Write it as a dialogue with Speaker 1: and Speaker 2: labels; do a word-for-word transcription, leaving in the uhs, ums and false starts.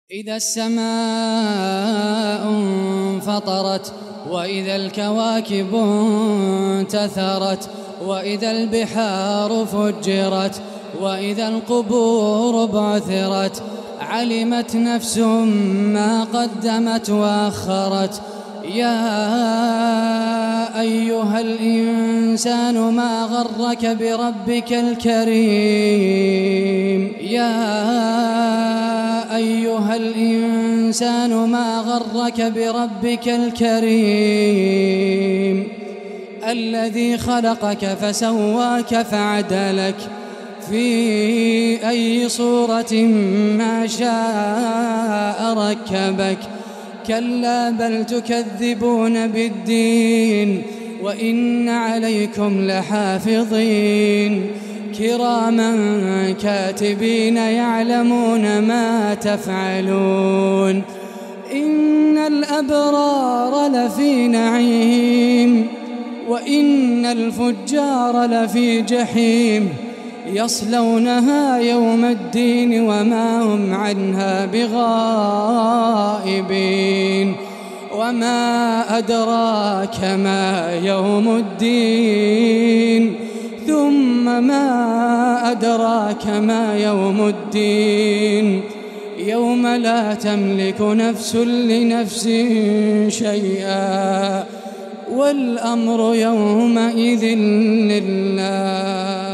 Speaker 1: إذا السماء انفطرت وإذا الكواكب انتثرت وإذا البحار فجرت وإذا القبور بعثرت علمت نفس ما قدمت وأخرت. يا أيها الإنسان ما غرك بربك الكريم يا أيها الإنسان ما غرك بربك الكريم الذي خلقك فسواك فعدلك في أي صورة ما شاء ركبك. كلا بل تكذبون بالدين وإن عليكم لحافظين كراما كاتبين يعلمون ما تفعلون. إن الأبرار لفي نعيم وإن الفجار لفي جحيم يصلونها يوم الدين وما هم عنها بغائبين. وما أدراك ما يوم الدين ثم ما أدراك ما يوم الدين يوم لا تملك نفس لنفس شيئا والأمر يومئذ لله.